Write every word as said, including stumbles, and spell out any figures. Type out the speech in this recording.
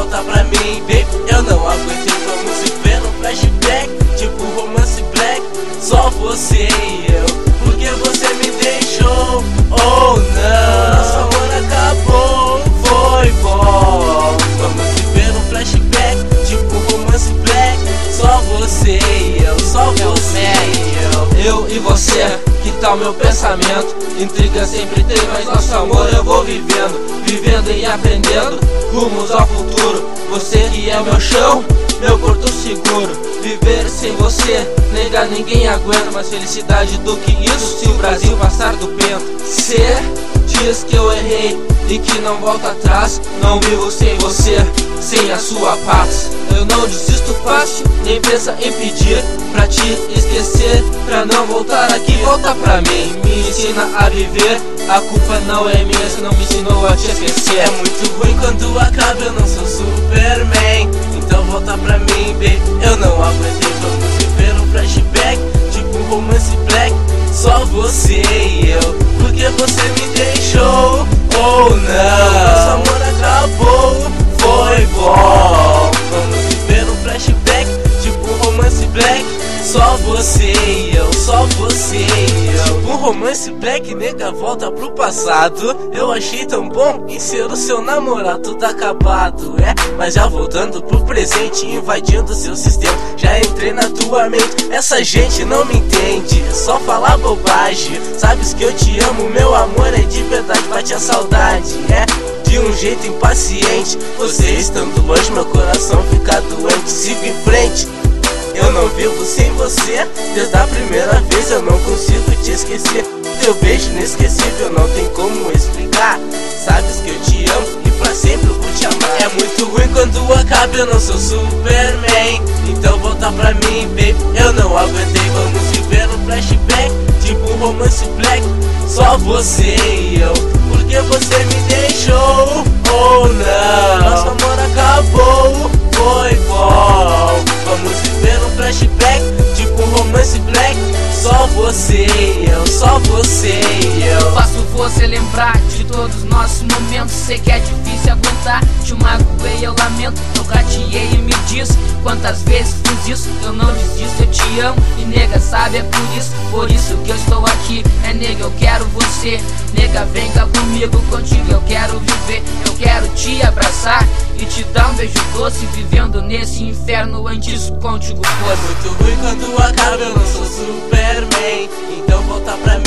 volta pra mim, baby. Eu não aguentei, vamos se ver no flashback, tipo romance black, só você e eu. Porque você me deixou, oh não, nosso amor acabou, foi bom. Vamos se ver no flashback, tipo romance black, só você e eu, só você e eu. Eu e você, que tal meu pensamento? Intriga sempre tem, mas nosso amor eu vou vivendo, vivendo e aprendendo, rumos ao futuro. Você que é meu chão, meu porto seguro. Viver sem você, nega, ninguém aguenta. Mais felicidade do que isso se o Brasil passar do bento. Cê diz que eu errei e que não volta atrás. Não vivo sem você, sem a sua paz. Eu não desisto fácil, nem pensa em pedir pra te esquecer, pra não voltar aqui. Volta pra mim, me ensina a viver. A culpa não é minha, você não me ensinou a te esquecer. É muito ruim quando acaba, eu não sou Superman. Então volta pra mim, baby. Eu não aguentei, vamos viver um flashback, tipo um romance black, só você e eu. Porque você me deixou, oh não, nosso amor acabou, foi bom. Vamos viver um flashback, tipo um romance black, só você e eu, só você e eu. Tipo um romance black, nega, volta pro passado. Eu achei tão bom em ser o seu namorado, tudo acabado, é. Mas já voltando pro presente, invadindo seu sistema. Já entrei na tua mente, essa gente não me entende, só fala bobagem. Sabes que eu te amo, meu amor é de verdade, bate a saudade, é. De um jeito impaciente, você estando longe, meu coração fica doente. Sigo em frente, eu não vivo sem você. Desde a primeira vez eu não consigo te esquecer. Teu beijo inesquecível não tem como explicar. Sabes que eu te amo e pra sempre eu vou te amar. É muito ruim quando acaba, eu não sou Superman. Então volta pra mim, baby. Eu não aguentei, vamos viver um flashback, tipo um romance black, só você e eu. Porque você me deixou, oh não, nosso amor acabou, foi bom. Vamos viver um flashback, tipo um romance black, só você e eu, só você e eu. Faço você lembrar de todos os nossos momentos. Sei que é difícil aguentar, te magoei, eu lamento. Eu gateei e me diz quantas vezes fiz isso. Eu não desisto, eu te amo e nega, sabe, é por isso. Por isso que eu estou aqui, é nega, eu quero você. Nega, vem cá comigo, contigo eu quero viver. Eu quero te abraçar e te dar um beijo doce, vivendo nesse inferno antes contigo fosse. É muito ruim quando acaba, eu não sou Superman. Então volta pra mim,